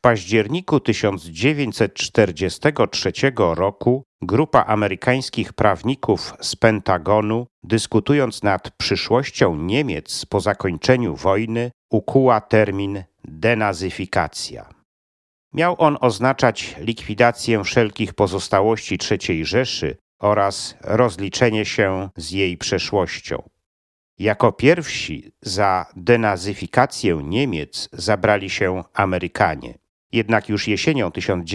październiku 1943 roku grupa amerykańskich prawników z Pentagonu, dyskutując nad przyszłością Niemiec po zakończeniu wojny, ukuła termin denazyfikacja. Miał on oznaczać likwidację wszelkich pozostałości III Rzeszy oraz rozliczenie się z jej przeszłością. Jako pierwsi za denazyfikację Niemiec zabrali się Amerykanie. Jednak już jesienią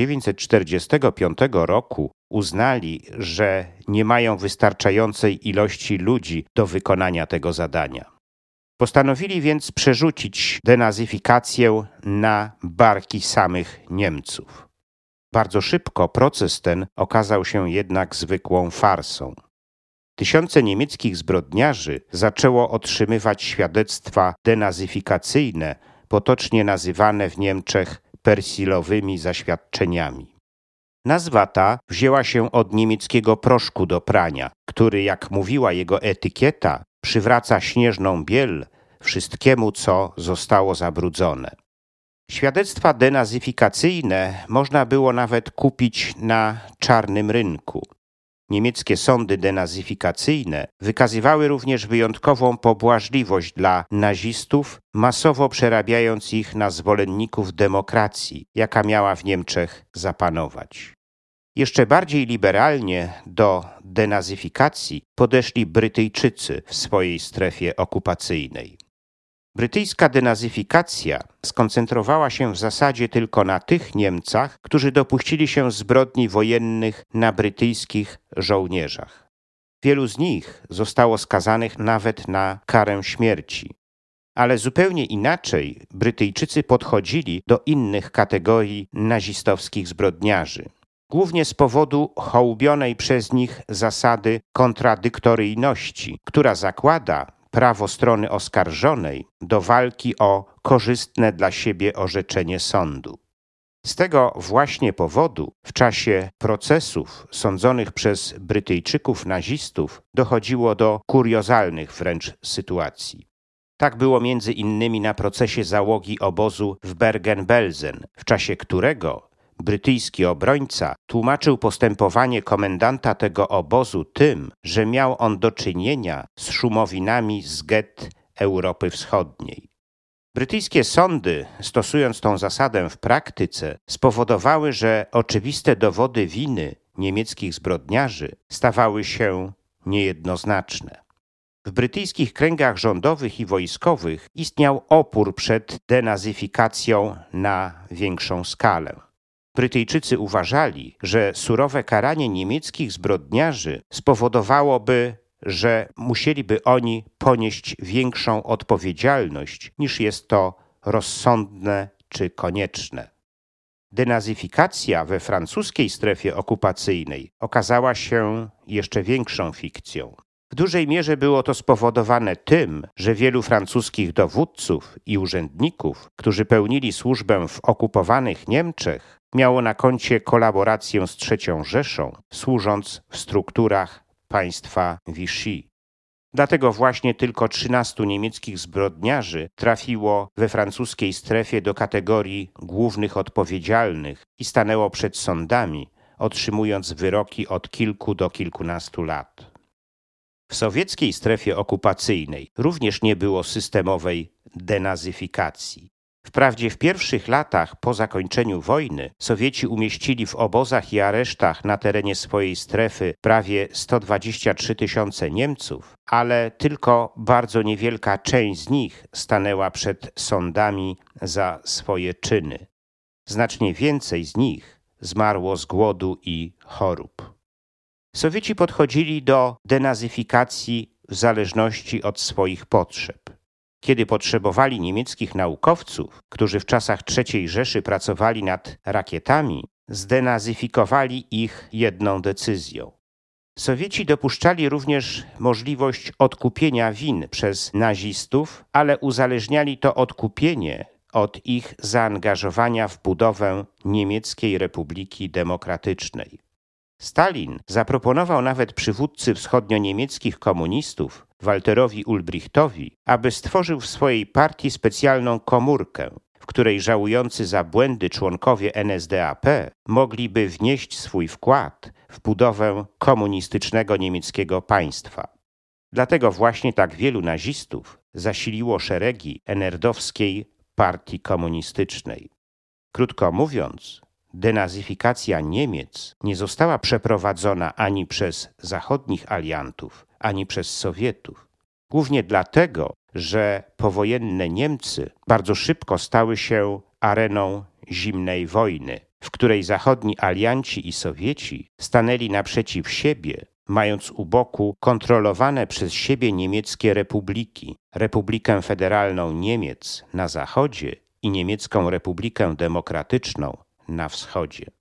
1945 roku uznali, że nie mają wystarczającej ilości ludzi do wykonania tego zadania. Postanowili więc przerzucić denazyfikację na barki samych Niemców. Bardzo szybko proces ten okazał się jednak zwykłą farsą. Tysiące niemieckich zbrodniarzy zaczęło otrzymywać świadectwa denazyfikacyjne, potocznie nazywane w Niemczech persilowymi zaświadczeniami. Nazwa ta wzięła się od niemieckiego proszku do prania, który, jak mówiła jego etykieta, przywraca śnieżną biel wszystkiemu, co zostało zabrudzone. Świadectwa denazyfikacyjne można było nawet kupić na czarnym rynku. Niemieckie sądy denazyfikacyjne wykazywały również wyjątkową pobłażliwość dla nazistów, masowo przerabiając ich na zwolenników demokracji, jaka miała w Niemczech zapanować. Jeszcze bardziej liberalnie do denazyfikacji podeszli Brytyjczycy w swojej strefie okupacyjnej. Brytyjska denazyfikacja skoncentrowała się w zasadzie tylko na tych Niemcach, którzy dopuścili się zbrodni wojennych na brytyjskich żołnierzach. Wielu z nich zostało skazanych nawet na karę śmierci. Ale zupełnie inaczej Brytyjczycy podchodzili do innych kategorii nazistowskich zbrodniarzy. Głównie z powodu hołubionej przez nich zasady kontradyktoryjności, która zakłada prawo strony oskarżonej do walki o korzystne dla siebie orzeczenie sądu. Z tego właśnie powodu w czasie procesów sądzonych przez Brytyjczyków nazistów dochodziło do kuriozalnych wręcz sytuacji. Tak było między innymi na procesie załogi obozu w Bergen-Belsen, w czasie którego brytyjski obrońca tłumaczył postępowanie komendanta tego obozu tym, że miał on do czynienia z szumowinami z gett Europy Wschodniej. Brytyjskie sądy, stosując tą zasadę w praktyce, spowodowały, że oczywiste dowody winy niemieckich zbrodniarzy stawały się niejednoznaczne. W brytyjskich kręgach rządowych i wojskowych istniał opór przed denazyfikacją na większą skalę. Brytyjczycy uważali, że surowe karanie niemieckich zbrodniarzy spowodowałoby, że musieliby oni ponieść większą odpowiedzialność, niż jest to rozsądne czy konieczne. Denazyfikacja we francuskiej strefie okupacyjnej okazała się jeszcze większą fikcją. W dużej mierze było to spowodowane tym, że wielu francuskich dowódców i urzędników, którzy pełnili służbę w okupowanych Niemczech, miało na koncie kolaborację z III Rzeszą, służąc w strukturach państwa Vichy. Dlatego właśnie tylko 13 niemieckich zbrodniarzy trafiło we francuskiej strefie do kategorii głównych odpowiedzialnych i stanęło przed sądami, otrzymując wyroki od kilku do kilkunastu lat. W sowieckiej strefie okupacyjnej również nie było systemowej denazyfikacji. Wprawdzie w pierwszych latach po zakończeniu wojny Sowieci umieścili w obozach i aresztach na terenie swojej strefy prawie 123 tysiące Niemców, ale tylko bardzo niewielka część z nich stanęła przed sądami za swoje czyny. Znacznie więcej z nich zmarło z głodu i chorób. Sowieci podchodzili do denazyfikacji w zależności od swoich potrzeb. Kiedy potrzebowali niemieckich naukowców, którzy w czasach III Rzeszy pracowali nad rakietami, zdenazyfikowali ich jedną decyzją. Sowieci dopuszczali również możliwość odkupienia win przez nazistów, ale uzależniali to odkupienie od ich zaangażowania w budowę Niemieckiej Republiki Demokratycznej. Stalin zaproponował nawet przywódcy wschodnio-niemieckich komunistów, Walterowi Ulbrichtowi, aby stworzył w swojej partii specjalną komórkę, w której żałujący za błędy członkowie NSDAP mogliby wnieść swój wkład w budowę komunistycznego niemieckiego państwa. Dlatego właśnie tak wielu nazistów zasiliło szeregi NRD-owskiej partii komunistycznej. Krótko mówiąc, denazyfikacja Niemiec nie została przeprowadzona ani przez zachodnich aliantów, ani przez Sowietów. Głównie dlatego, że powojenne Niemcy bardzo szybko stały się areną zimnej wojny, w której zachodni alianci i Sowieci stanęli naprzeciw siebie, mając u boku kontrolowane przez siebie niemieckie republiki, Republikę Federalną Niemiec na zachodzie i Niemiecką Republikę Demokratyczną na wschodzie.